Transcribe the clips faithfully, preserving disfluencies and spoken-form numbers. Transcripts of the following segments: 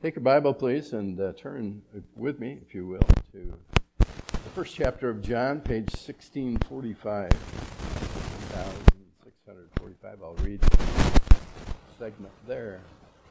Take your Bible, please, and uh, turn with me, if you will, to the first chapter of John, page sixteen forty-five. sixteen forty-five, I'll read the segment there.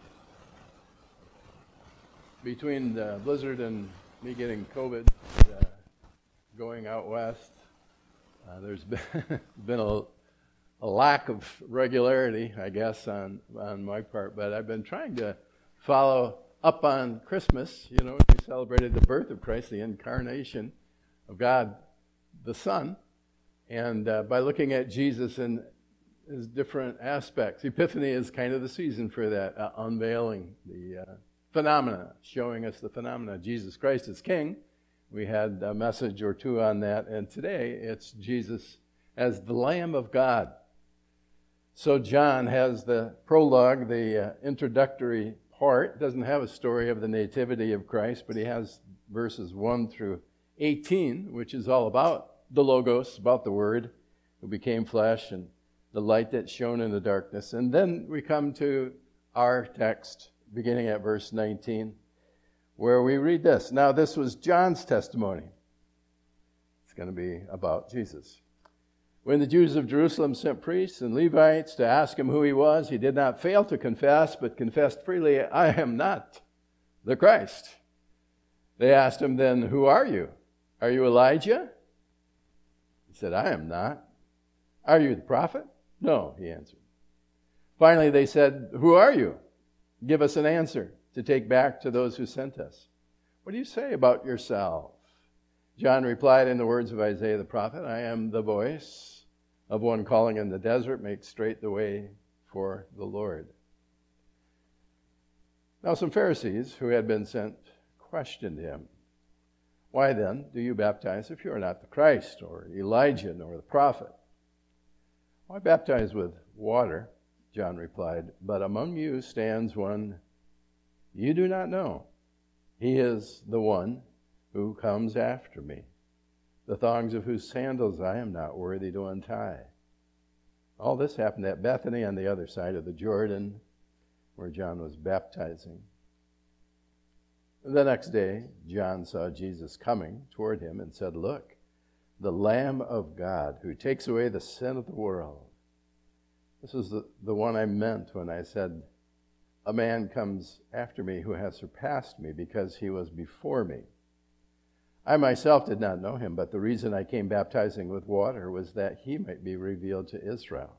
Between the blizzard and me getting COVID, uh, going out west, uh, there's been, been a, a lack of regularity, I guess, on, on my part, but I've been trying to follow up on Christmas. You know, we celebrated the birth of Christ, the incarnation of God the Son, and uh, by looking at Jesus in his different aspects. Epiphany is kind of the season for that, uh, unveiling the uh, phenomena, showing us the phenomena. Jesus Christ is King. We had a message or two on that, and today it's Jesus as the Lamb of God. So John has the prologue, the uh, introductory part. Doesn't have a story of the nativity of Christ, but he has verses one through eighteen, which is all about the Logos, about the Word who became flesh and the light that shone in the darkness. And then we come to our text, beginning at verse nineteen, where we read this. Now, this was John's testimony. It's going to be about Jesus. When the Jews of Jerusalem sent priests and Levites to ask him who he was, he did not fail to confess, but confessed freely, I am not the Christ. They asked him then, who are you? Are you Elijah? He said, I am not. Are you the prophet? No, he answered. Finally, they said, who are you? Give us an answer to take back to those who sent us. What do you say about yourself? John replied in the words of Isaiah the prophet, I am the voice of one calling in the desert, make straight the way for the Lord. Now some Pharisees who had been sent questioned him. Why then do you baptize if you are not the Christ, or Elijah, nor the prophet? I baptize with water, John replied, but among you stands one you do not know. He is the one who comes after me, the thongs of whose sandals I am not worthy to untie. All this happened at Bethany on the other side of the Jordan, where John was baptizing. The next day, John saw Jesus coming toward him and said, look, the Lamb of God who takes away the sin of the world. This is the, the one I meant when I said, a man comes after me who has surpassed me because he was before me. I myself did not know him, but the reason I came baptizing with water was that he might be revealed to Israel.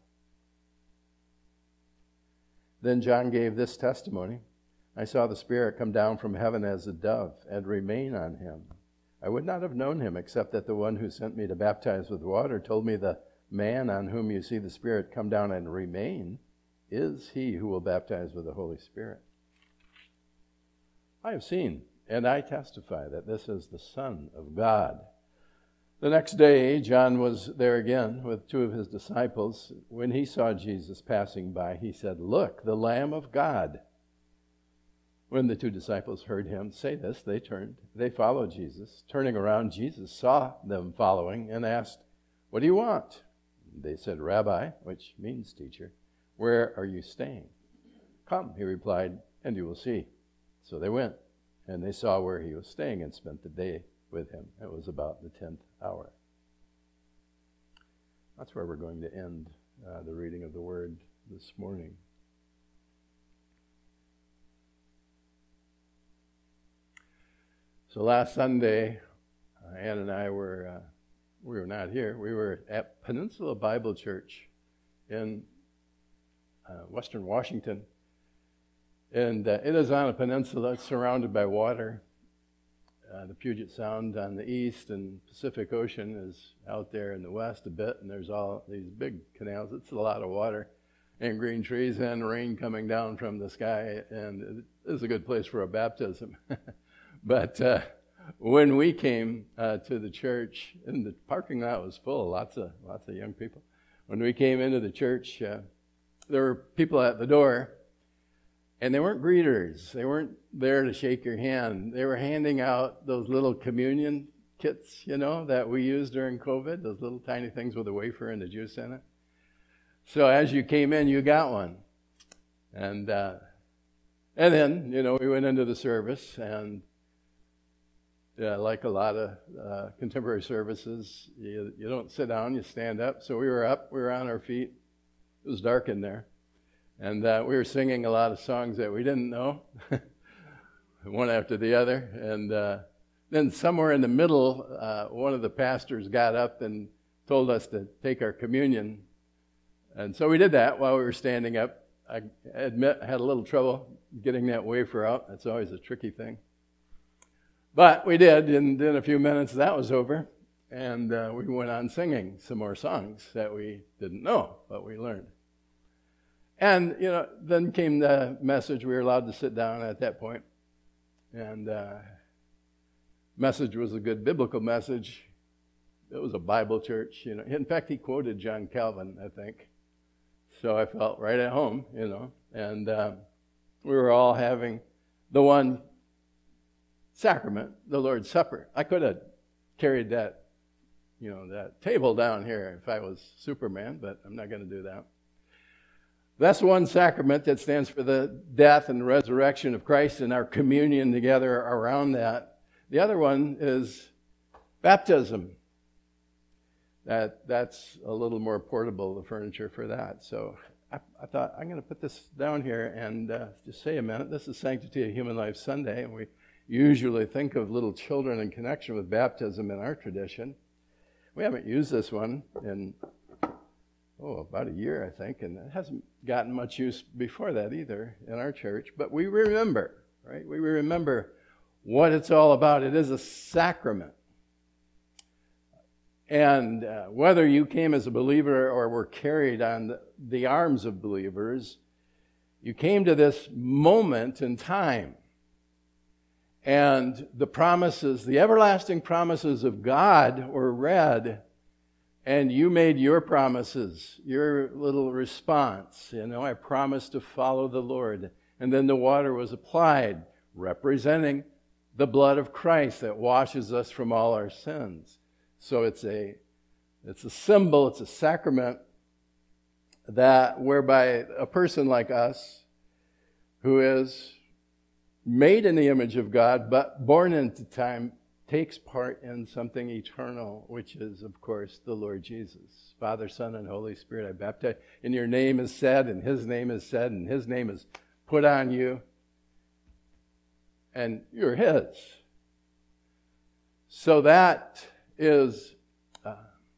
Then John gave this testimony. I saw the Spirit come down from heaven as a dove and remain on him. I would not have known him except that the one who sent me to baptize with water told me the man on whom you see the Spirit come down and remain is he who will baptize with the Holy Spirit. I have seen and I testify that this is the Son of God. The next day, John was there again with two of his disciples. When he saw Jesus passing by, he said, look, the Lamb of God. When the two disciples heard him say this, they turned. They followed Jesus. Turning around, Jesus saw them following and asked, what do you want? They said, Rabbi, which means teacher, where are you staying? Come, he replied, and you will see. So they went, and they saw where he was staying and spent the day with him. It was about the tenth hour. That's where we're going to end uh, the reading of the Word this morning. So last Sunday, uh, Ann and I were, uh, we were not here. We were at Peninsula Bible Church in uh, Western Washington. And uh, it is on a peninsula. It's surrounded by water. Uh, the Puget Sound on the east and Pacific Ocean is out there in the west a bit. And there's all these big canals. It's a lot of water and green trees and rain coming down from the sky. And it is a good place for a baptism. But uh, when we came uh, to the church, and the parking lot was full, lots of lots of young people. When we came into the church, uh, there were people at the door, and they weren't greeters. They weren't there to shake your hand. They were handing out those little communion kits, you know, that we used during COVID, those little tiny things with a wafer and the juice in it. So as you came in, you got one. And uh, And then, you know, we went into the service, and yeah, like a lot of uh, contemporary services, you, you don't sit down, you stand up. So we were up, we were on our feet. It was dark in there. And uh, we were singing a lot of songs that we didn't know, one after the other. And uh, then somewhere in the middle, uh, one of the pastors got up and told us to take our communion. And so we did that while we were standing up. I admit I had a little trouble getting that wafer out. That's always a tricky thing. But we did, and in a few minutes that was over, and uh, we went on singing some more songs that we didn't know, but we learned. And, you know, then came the message. We were allowed to sit down at that point, and uh message was a good biblical message. It was a Bible church, you know. In fact, he quoted John Calvin, I think. So I felt right at home, you know, and uh, we were all having the one sacrament, the Lord's Supper. I could have carried that, you know, that table down here if I was Superman, but I'm not going to do that. That's one sacrament that stands for the death and resurrection of Christ and our communion together around that. The other one is baptism. That that's a little more portable, the furniture for that. So I, I thought, I'm going to put this down here and uh, just say a minute. This is Sanctity of Human Life Sunday, and we usually think of little children in connection with baptism in our tradition. We haven't used this one in, oh, about a year, I think, and it hasn't gotten much use before that either in our church. But we remember, right? We remember what it's all about. It is a sacrament. And uh, whether you came as a believer or were carried on the, the arms of believers, you came to this moment in time. And the promises, the everlasting promises of God were read, and you made your promises, your little response. You know, I promised to follow the Lord. And then the water was applied, representing the blood of Christ that washes us from all our sins. So it's a it's a symbol, it's a sacrament that whereby a person like us who is made in the image of God but born into time takes part in something eternal, which is, of course, the Lord Jesus. Father, Son, and Holy Spirit, I baptize. And your name is said, and his name is said, and his name is put on you, and you're his. So that is uh,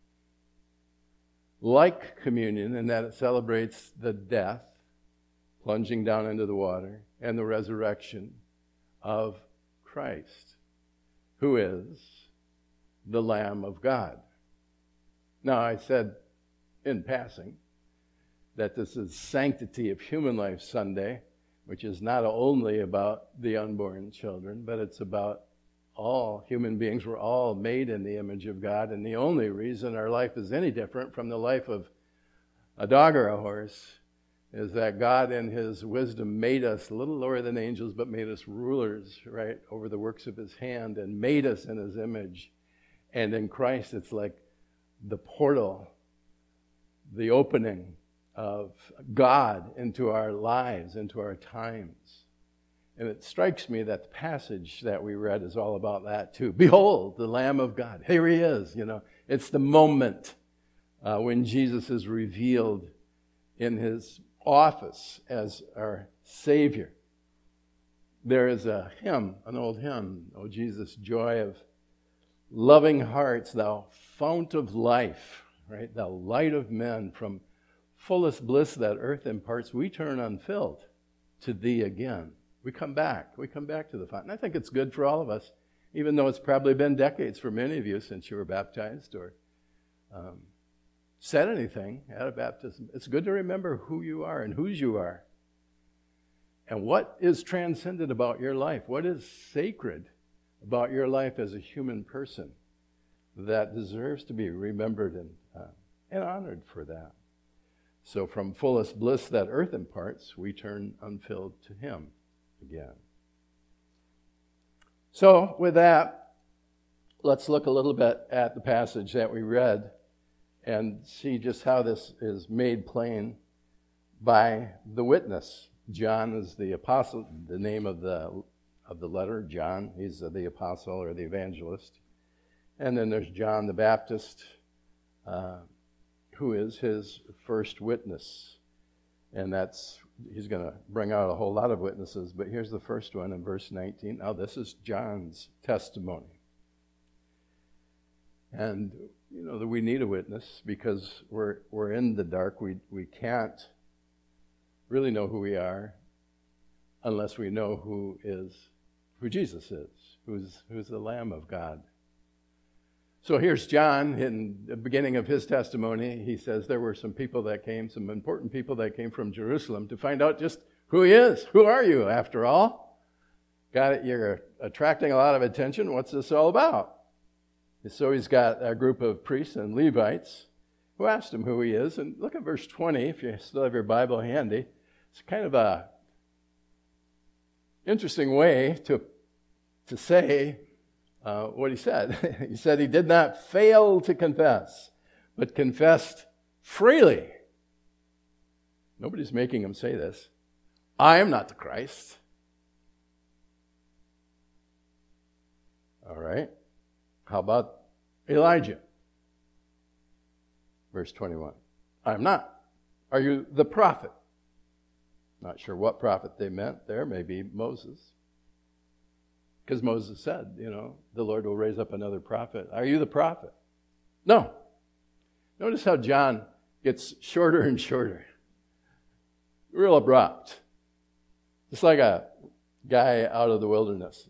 like communion in that it celebrates the death, plunging down into the water, and the resurrection of Christ, who is the Lamb of God. Now, I said in passing that this is Sanctity of Human Life Sunday, which is not only about the unborn children, but it's about all human beings. We're all made in the image of God, and the only reason our life is any different from the life of a dog or a horse is that God in his wisdom made us a little lower than angels, but made us rulers, right, over the works of his hand, and made us in his image. And in Christ, it's like the portal, the opening of God into our lives, into our times. And it strikes me that the passage that we read is all about that too. Behold, the Lamb of God. Here he is, you know. It's the moment uh, when Jesus is revealed in his office as our Savior. There is a hymn, an old hymn, O Jesus, joy of loving hearts, thou fount of life, right? Thou light of men, from fullest bliss that earth imparts, we turn unfilled to thee again. We come back. We come back to the fountain. I think it's good for all of us, even though it's probably been decades for many of you since you were baptized or um, said anything at a baptism. It's good to remember who you are and whose you are. And what is transcendent about your life? What is sacred about your life as a human person that deserves to be remembered and, uh, and honored for that? So from fullest bliss that earth imparts, we turn unfilled to him again. So with that, let's look a little bit at the passage that we read and see just how this is made plain by the witness John is the apostle, the name of the of the letter, John. He's the apostle or the evangelist. And then there's John the Baptist, uh, who is his first witness. And that's, he's going to bring out a whole lot of witnesses, but here's the first one in verse nineteen. Now, this is John's testimony. And, you know, that we need a witness because we're we're in the dark. We we can't really know who we are unless we know who is who Jesus is, who's who's the Lamb of God. So here's John in the beginning of his testimony. He says there were some people that came, some important people that came from Jerusalem to find out just who he is. Who are you, after all? Got it, you're attracting a lot of attention. What's this all about? So he's got a group of priests and Levites who asked him who he is. And look at verse twenty, if you still have your Bible handy. It's kind of a interesting way to, to say uh, what he said. He said he did not fail to confess, but confessed freely. Nobody's making him say this. I am not the Christ. All right. How about Elijah? Verse twenty-one. I'm not. Are you the prophet? Not sure what prophet they meant there. Maybe Moses. Because Moses said, you know, the Lord will raise up another prophet. Are you the prophet? No. Notice how John gets shorter and shorter. Real abrupt. Just like a guy out of the wilderness.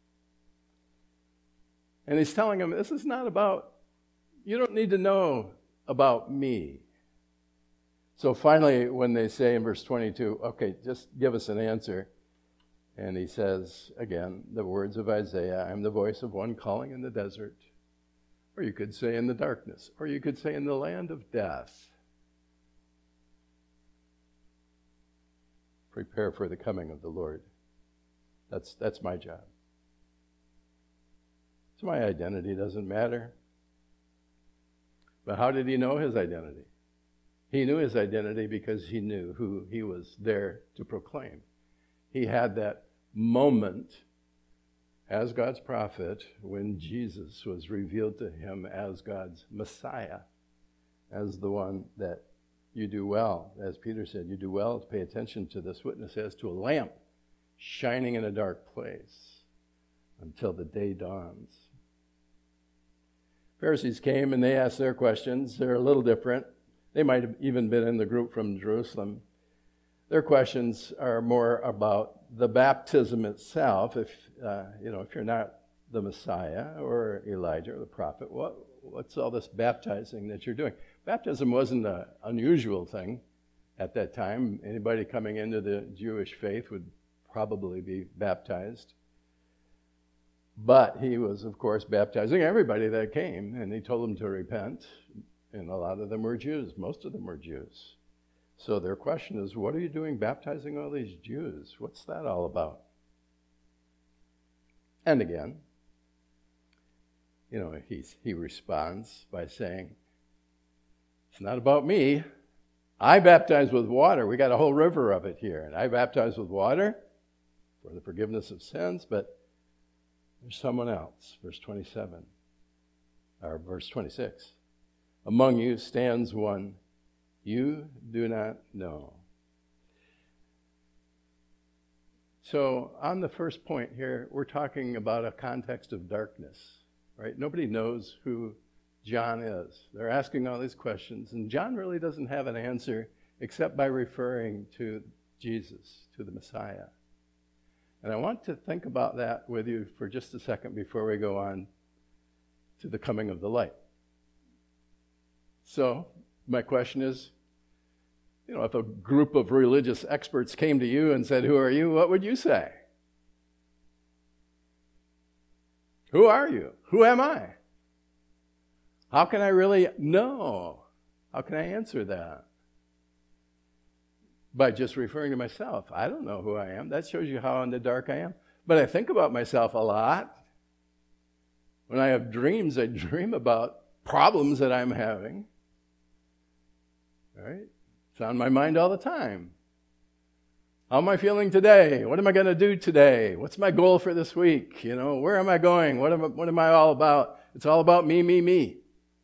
And he's telling him, this is not about, you don't need to know about me. So finally, when they say in verse twenty-two, okay, just give us an answer. And he says, again, the words of Isaiah, I am the voice of one calling in the desert. Or you could say in the darkness. Or you could say in the land of death. Prepare for the coming of the Lord. That's, that's my job. So my identity doesn't matter. But how did he know his identity? He knew his identity because he knew who he was there to proclaim. He had that moment as God's prophet when Jesus was revealed to him as God's Messiah, as the one that you do well. As Peter said, you do well to pay attention to this witness as to a lamp shining in a dark place until the day dawns. Pharisees came and they asked their questions. They're a little different. They might have even been in the group from Jerusalem. Their questions are more about the baptism itself. If uh, you know, if you're not the Messiah or Elijah or the prophet, what what's all this baptizing that you're doing? Baptism wasn't an unusual thing at that time. Anybody coming into the Jewish faith would probably be baptized. But he was, of course, baptizing everybody that came, and he told them to repent. And a lot of them were Jews. Most of them were Jews. So their question is, what are you doing baptizing all these Jews? What's that all about? And again, you know, he's, he responds by saying, it's not about me. I baptize with water. We got a whole river of it here. And I baptize with water for the forgiveness of sins, but there's someone else. Verse twenty-seven, or verse twenty-six. Among you stands one you do not know. So on the first point here, we're talking about a context of darkness, right? Nobody knows who John is. They're asking all these questions, and John really doesn't have an answer except by referring to Jesus, to the Messiah. And I want to think about that with you for just a second before we go on to the coming of the light. So, my question is, you know, if a group of religious experts came to you and said, who are you? What would you say? Who are you? Who am I? How can I really know? How can I answer that? By just referring to myself. I don't know who I am. That shows you how in the dark I am. But I think about myself a lot. When I have dreams, I dream about problems that I'm having. Right? It's on my mind all the time. How am I feeling today? What am I going to do today? What's my goal for this week? You know, where am I going? What am I, what am I all about? It's all about me, me, me.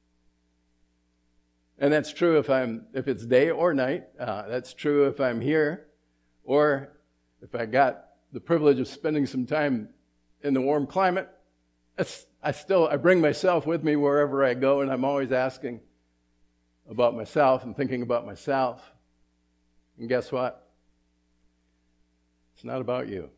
And that's true if I'm if it's day or night. Uh, that's true if I'm here, or if I got the privilege of spending some time in the warm climate. It's, I still I bring myself with me wherever I go, and I'm always asking about myself and thinking about myself. And guess what? It's not about you.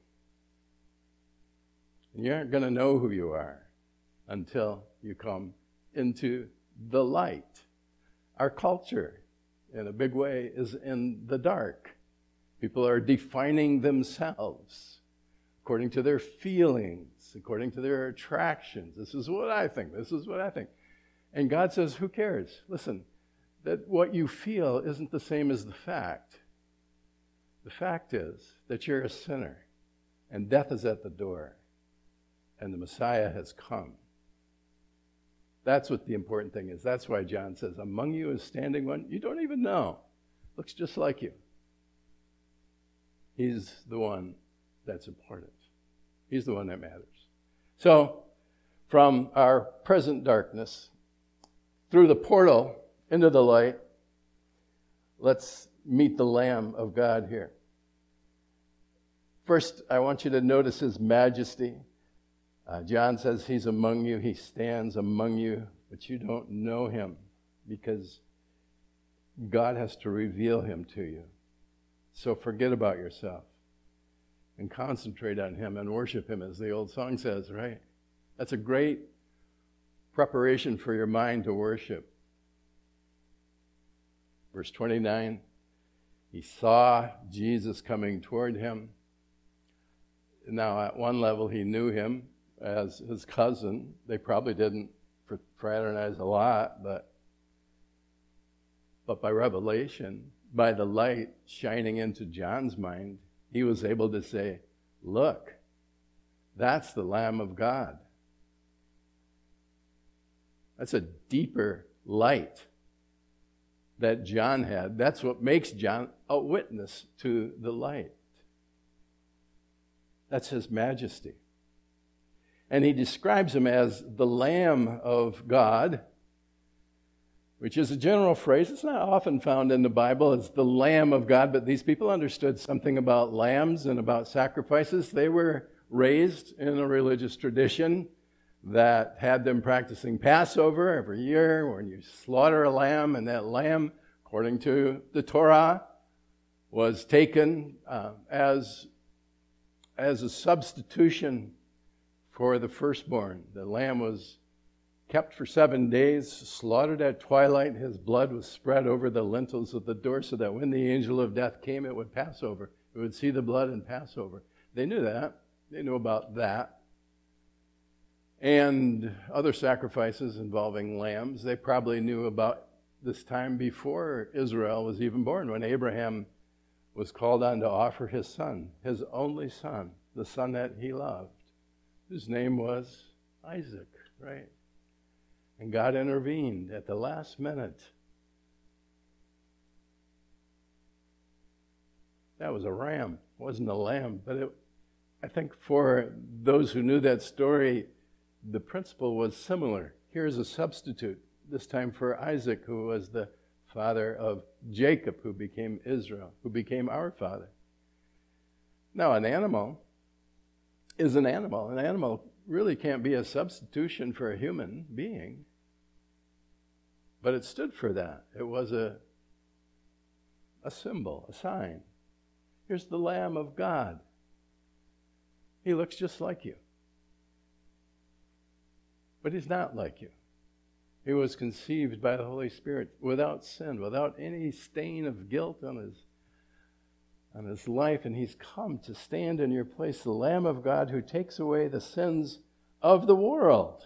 And you aren't going to know who you are until you come into the light. Our culture, in a big way, is in the dark. People are defining themselves according to their feelings, according to their attractions. This is what I think. This is what I think. And God says, who cares? Listen, that what you feel isn't the same as the fact. The fact is that you're a sinner, and death is at the door, and the Messiah has come. That's what the important thing is. That's why John says, among you is standing one you don't even know. Looks just like you. He's the one that's important. He's the one that matters. So, from our present darkness, through the portal into the light, let's meet the Lamb of God here. First, I want you to notice his majesty. Uh, John says he's among you, he stands among you, but you don't know him because God has to reveal him to you. So forget about yourself and concentrate on him and worship him, as the old song says, right? That's a great preparation for your mind to worship. Verse twenty-nine, he saw Jesus coming toward him. Now, at one level, he knew him as his cousin. They probably didn't fraternize a lot, but but by revelation, by the light shining into John's mind, he was able to say, look, that's the Lamb of God. That's a deeper light that John had. That's what makes John a witness to the light. That's his majesty. And he describes him as the Lamb of God, which is a general phrase. It's not often found in the Bible as the Lamb of God, but these people understood something about lambs and about sacrifices. They were raised in a religious tradition that had them practicing Passover every year, when you slaughter a lamb, and that lamb, according to the Torah, was taken uh, as, as a substitution for the firstborn. The lamb was kept for seven days, slaughtered at twilight. His blood was spread over the lintels of the door so that when the angel of death came, it would pass over. It would see the blood and pass over. They knew that. They knew about that. And other sacrifices involving lambs, they probably knew about this time before Israel was even born, when Abraham was called on to offer his son, his only son, the son that he loved, whose name was Isaac, right? And God intervened at the last minute. That was a ram. It wasn't a lamb. But it, I think for those who knew that story, the principle was similar. Here's a substitute, this time for Isaac, who was the father of Jacob, who became Israel, who became our father. Now, an animal is an animal. An animal really can't be a substitution for a human being. But it stood for that. It was a, a symbol, a sign. Here's the Lamb of God. He looks just like you. But he's not like you. He was conceived by the Holy Spirit without sin, without any stain of guilt on his, on his life, and he's come to stand in your place, the Lamb of God who takes away the sins of the world.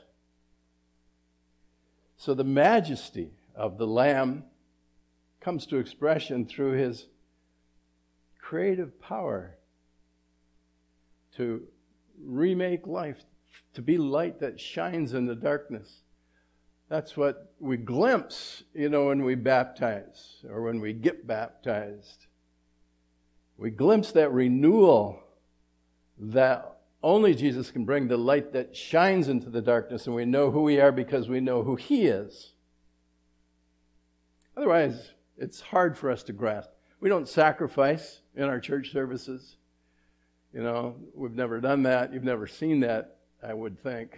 So the majesty of the Lamb comes to expression through his creative power to remake life, to be light that shines in the darkness. That's what we glimpse, you know, when we baptize or when we get baptized. we glimpse that renewal that only Jesus can bring, the light that shines into the darkness, and we know who we are because we know who He is. Otherwise, it's hard for us to grasp. We don't sacrifice in our church services. You know, we've never done that. You've never seen that, I would think.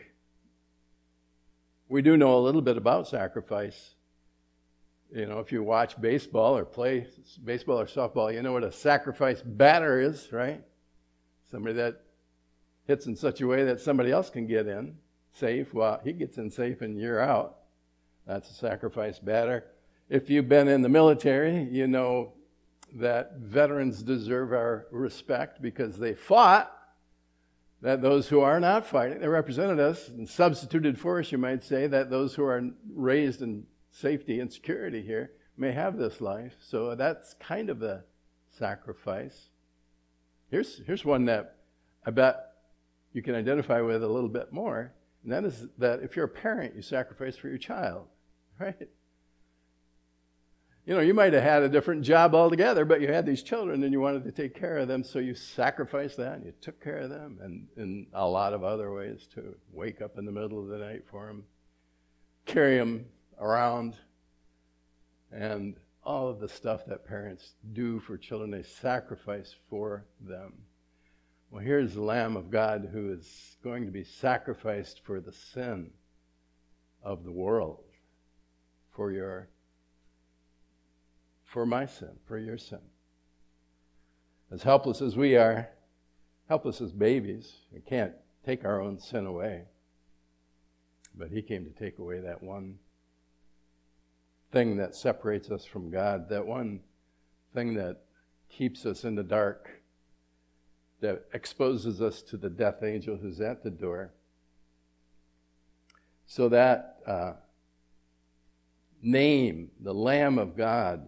We do know a little bit about sacrifice. You know, if you watch baseball or play baseball or softball, you know what a sacrifice batter is, right? Somebody that hits in such a way that somebody else can get in safe. Well, he gets in safe and you're out. That's a sacrifice batter. If you've been in the military, you know that veterans deserve our respect because they fought, that those who are not fighting, they represented us and substituted for us, you might say, that those who are raised in safety and security here may have this life. So that's kind of a sacrifice. Here's, here's one that I bet you can identify with a little bit more, and that is that if you're a parent, you sacrifice for your child, right? You know, you might have had a different job altogether, but you had these children and you wanted to take care of them, so you sacrificed that and you took care of them, and in a lot of other ways too. Wake up in the middle of the night for them, carry them around, and all of the stuff that parents do for children, they sacrifice for them. Well, here's the Lamb of God who is going to be sacrificed for the sin of the world, for your for my sin, for your sin. As helpless as we are, helpless as babies, we can't take our own sin away. But He came to take away that one thing that separates us from God, that one thing that keeps us in the dark, that exposes us to the death angel who's at the door. So that uh, name, the Lamb of God,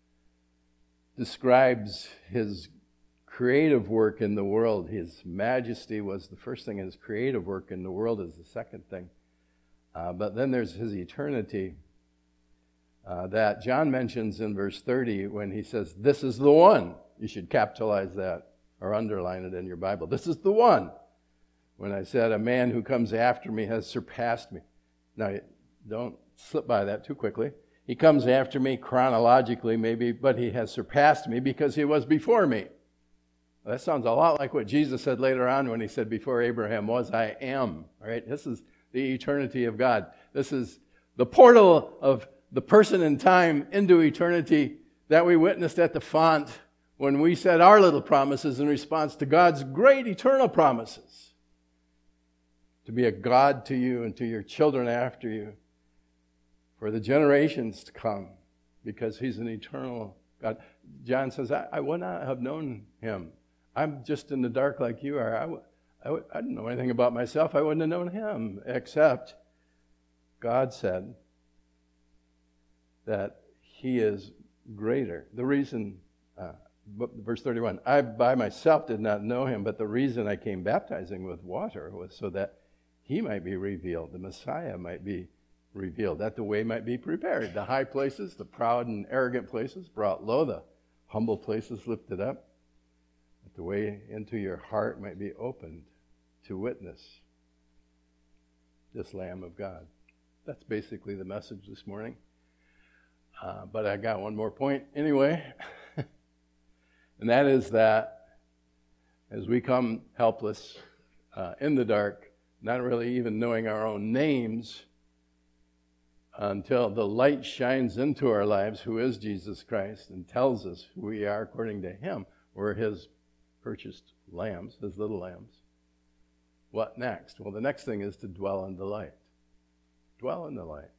describes His creative work in the world. His majesty was the first thing, His creative work in the world is the second thing. Uh, but then there's His eternity uh, that John mentions in verse thirty when he says, "This is the one." You should capitalize that or underline it in your Bible. This is the one. When I said, "A man who comes after me has surpassed me." Now, don't slip by that too quickly. He comes after me chronologically maybe, but He has surpassed me because He was before me. Well, that sounds a lot like what Jesus said later on when He said, "Before Abraham was, I am." All right? This is the eternity of God. This is the portal of the person in time into eternity that we witnessed at the font when we said our little promises in response to God's great eternal promises. To be a God to you and to your children after you, for the generations to come, because He's an eternal God. John says, I, I would not have known Him. I'm just in the dark like you are. I, w- I, w- I didn't know anything about myself. I wouldn't have known Him, except God said that He is greater. The reason, uh, verse thirty-one, I by myself did not know Him, but the reason I came baptizing with water was so that He might be revealed, the Messiah might be revealed, that the way might be prepared. The high places, the proud and arrogant places brought low, the humble places lifted up, that the way into your heart might be opened to witness this Lamb of God. That's basically the message this morning. Uh, but I got one more point anyway, and that is that as we come helpless uh, in the dark, not really even knowing our own names, until the light shines into our lives, who is Jesus Christ, and tells us who we are according to Him. We're His purchased lambs, His little lambs. What next? Well, the next thing is to dwell in the light. Dwell in the light.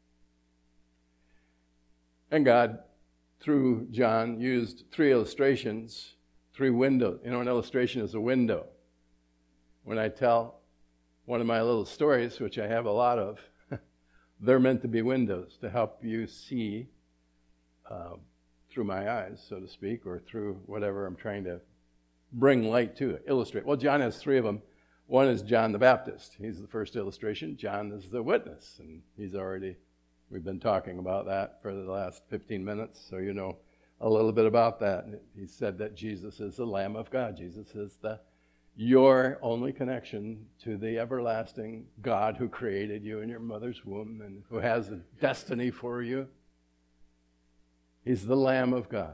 And God, through John, used three illustrations, three windows. You know, an illustration is a window. When I tell one of my little stories, which I have a lot of, they're meant to be windows to help you see uh, through my eyes, so to speak, or through whatever I'm trying to bring light to, illustrate. Well, John has three of them. One is John the Baptist. He's the first illustration. John is the witness, and he's already, we've been talking about that for the last fifteen minutes, so you know a little bit about that. He said that Jesus is the Lamb of God. Jesus is the your only connection to the everlasting God who created you in your mother's womb and who has a destiny for you. He's the Lamb of God.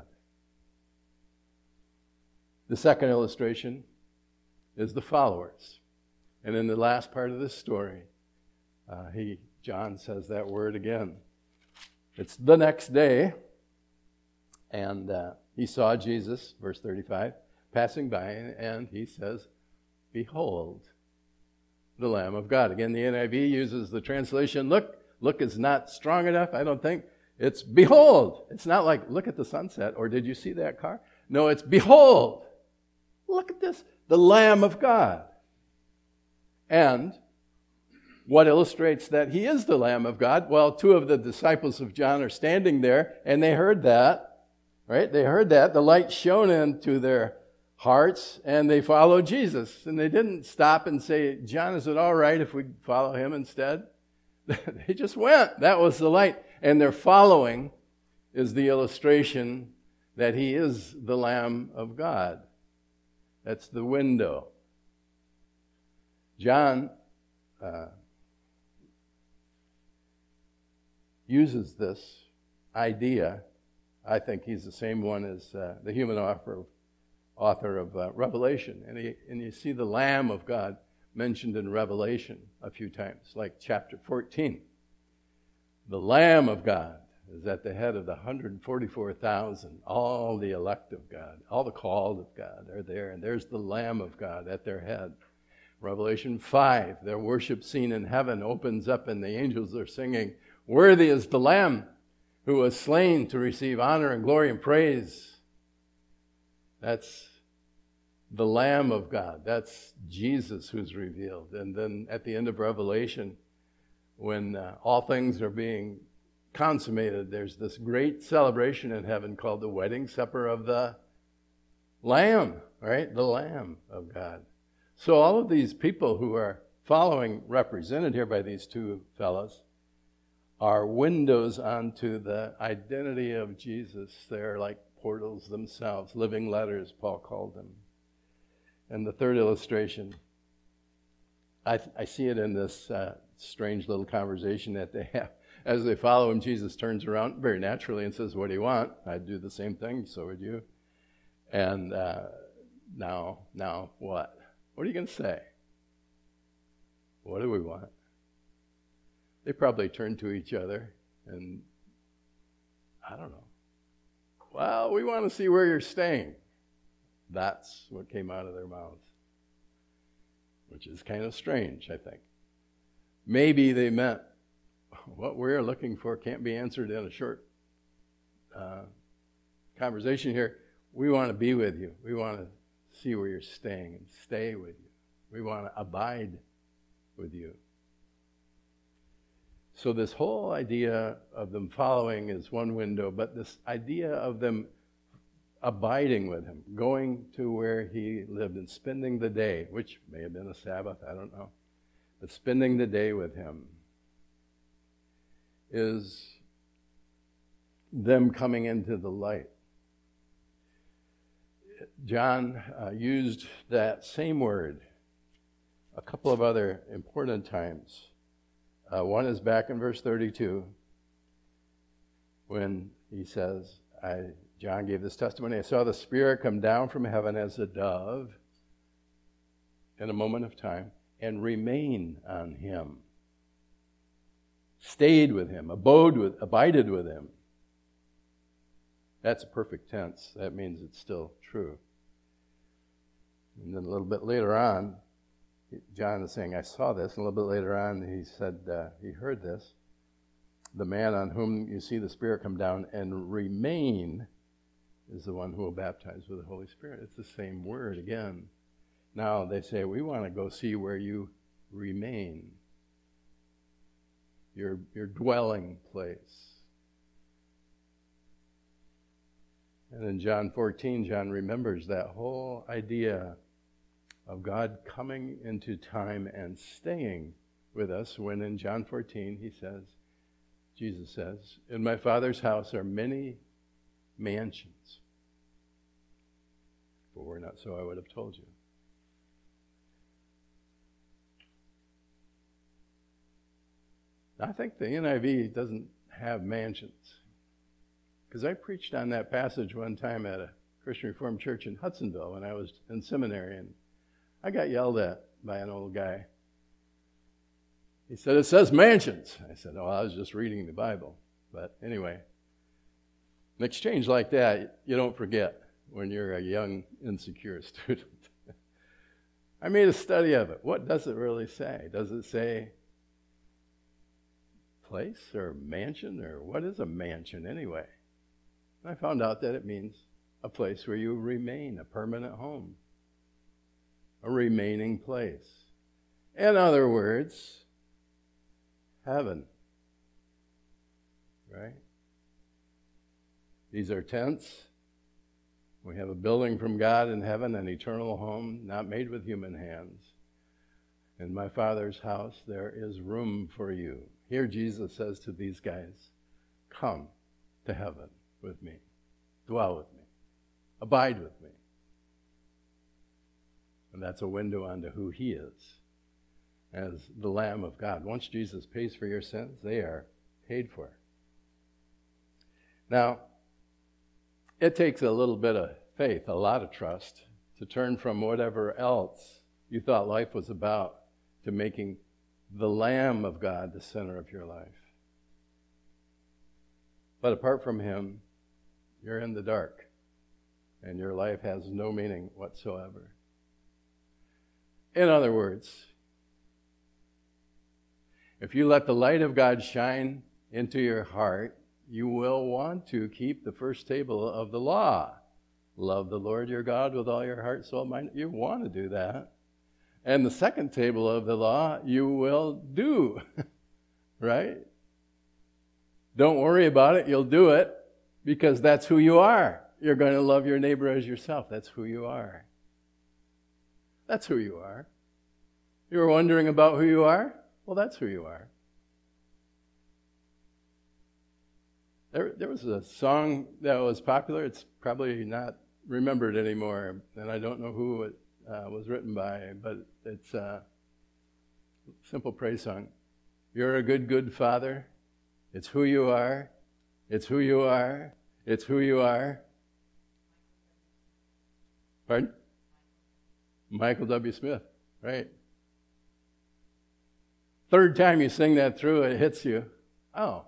The second illustration is the followers. And in the last part of this story, uh, he John says that word again. It's the next day, and uh, he saw Jesus, verse thirty-five, passing by, and he says, "Behold, the Lamb of God." Again, the N I V uses the translation, look. Look is not strong enough, I don't think. It's behold. It's not like, look at the sunset, or did you see that car? No, it's behold. Look at this, the Lamb of God. And what illustrates that he is the Lamb of God? Well, two of the disciples of John are standing there, and they heard that, right? They heard that. The light shone into their hearts, and they followed Jesus. And they didn't stop and say, John, is it all right if we follow him instead? They just went. That was the light. And their following is the illustration that he is the Lamb of God. That's the window. John uh, uses this idea. I think he's the same one as uh, the human author of, author of uh, Revelation. And, he, and you see the Lamb of God mentioned in Revelation a few times, like chapter fourteen. The Lamb of God is at the head of the one hundred forty-four thousand. All the elect of God, all the called of God are there, and there's the Lamb of God at their head. Revelation five, their worship scene in heaven opens up, and the angels are singing, "Worthy is the Lamb who was slain to receive honor and glory and praise." That's the Lamb of God. That's Jesus who's revealed. And then at the end of Revelation, when uh, all things are being consummated, there's this great celebration in heaven called the wedding supper of the Lamb, right? The Lamb of God. So all of these people who are following, represented here by these two fellows, are windows onto the identity of Jesus. They're like portals themselves, living letters, Paul called them. And the third illustration, I, I see it in this uh, strange little conversation that they have. As they follow him, Jesus turns around very naturally and says, "What do you want?" I'd do the same thing, so would you. And uh, now, now what? What are you going to say? What do we want? They probably turn to each other and, I don't know. Well, we want to see where you're staying. That's what came out of their mouths, which is kind of strange, I think. Maybe they meant, what we're looking for can't be answered in a short uh, conversation here. We want to be with you. We want to see where you're staying and stay with you. We want to abide with you. So this whole idea of them following is one window, but this idea of them abiding with him, going to where he lived and spending the day, which may have been a Sabbath, I don't know, but spending the day with him is them coming into the light. John uh, used that same word a couple of other important times. Uh, one is back in verse thirty-two when he says, I, John gave this testimony, "I saw the Spirit come down from heaven as a dove in a moment of time and remain on him." Stayed with him, abode with, abided with him. That's a perfect tense. That means it's still true. And then a little bit later on, John is saying, "I saw this." And a little bit later on, he said uh, he heard this. "The man on whom you see the Spirit come down and remain is the one who will baptize with the Holy Spirit." It's the same word again. Now they say, "We want to go see where you remain, your, your dwelling place." And in John fourteen, John remembers that whole idea of God coming into time and staying with us, when in John fourteen he says, Jesus says, "In my Father's house are many mansions. But we're not, so I would have told you. I think the N I V doesn't have mansions. Because I preached on that passage one time at a Christian Reformed church in Hudsonville when I was in seminary, and I got yelled at by an old guy. He said, "It says mansions." I said, "Oh, I was just reading the Bible." But anyway, an exchange like that, you don't forget when you're a young, insecure student. I made a study of it. What does it really say? Does it say place or mansion, or what is a mansion anyway? And I found out that it means a place where you remain, a permanent home, a remaining place. In other words, heaven, right? These are tents. We have a building from God in heaven, an eternal home, not made with human hands. In my Father's house, there is room for you. Here Jesus says to these guys, come to heaven with me. Dwell with me. Abide with me. And that's a window onto who he is as the Lamb of God. Once Jesus pays for your sins, they are paid for. Now, it takes a little bit of faith, a lot of trust, to turn from whatever else you thought life was about to making the Lamb of God the center of your life. But apart from him, you're in the dark, and your life has no meaning whatsoever. In other words, if you let the light of God shine into your heart, you will want to keep the first table of the law. Love the Lord your God with all your heart, soul, mind. You want to do that. And the second table of the law, you will do. Right? Don't worry about it. You'll do it because that's who you are. You're going to love your neighbor as yourself. That's who you are. That's who you are. You were wondering about who you are? Well, that's who you are. There, there was a song that was popular. It's probably not remembered anymore, and I don't know who it uh, was written by, but it's a simple praise song. You're a good, good father. It's who you are. It's who you are. It's who you are. Pardon? Michael W. Smith, right. Third time you sing that through, it hits you. Oh.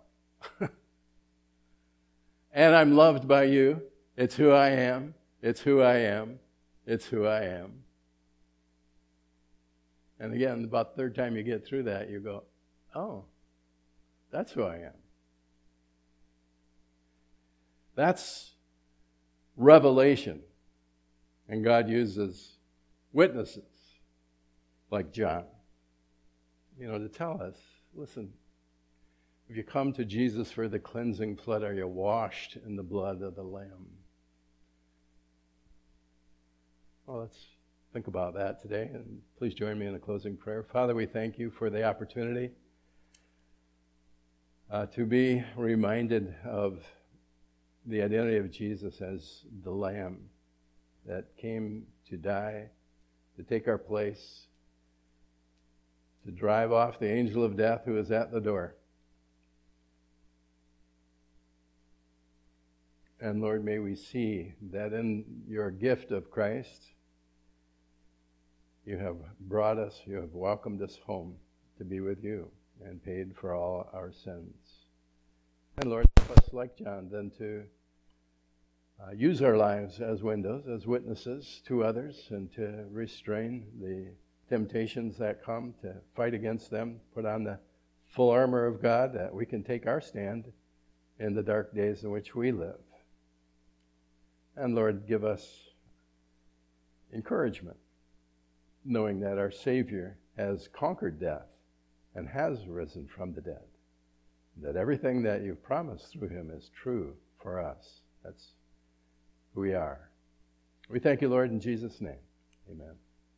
And I'm loved by you. It's who I am. It's who I am. It's who I am. And again, about the third time you get through that, you go, oh, that's who I am. That's revelation. And God uses witnesses like John, you know, to tell us, listen, if you come to Jesus for the cleansing flood, are you washed in the blood of the Lamb? Well, let's think about that today, and please join me in a closing prayer. Father, we thank you for the opportunity uh, to be reminded of the identity of Jesus as the Lamb that came to die, to take our place, to drive off the angel of death who is at the door. And Lord, may we see that in your gift of Christ, you have brought us, you have welcomed us home to be with you and paid for all our sins. And Lord, help us, like John, then to uh, use our lives as windows, as witnesses to others, and to restrain the temptations that come, to fight against them, put on the full armor of God, that we can take our stand in the dark days in which we live. And Lord, give us encouragement, knowing that our Savior has conquered death and has risen from the dead, that everything that you've promised through him is true for us. That's who we are. We thank you, Lord, in Jesus' name. Amen.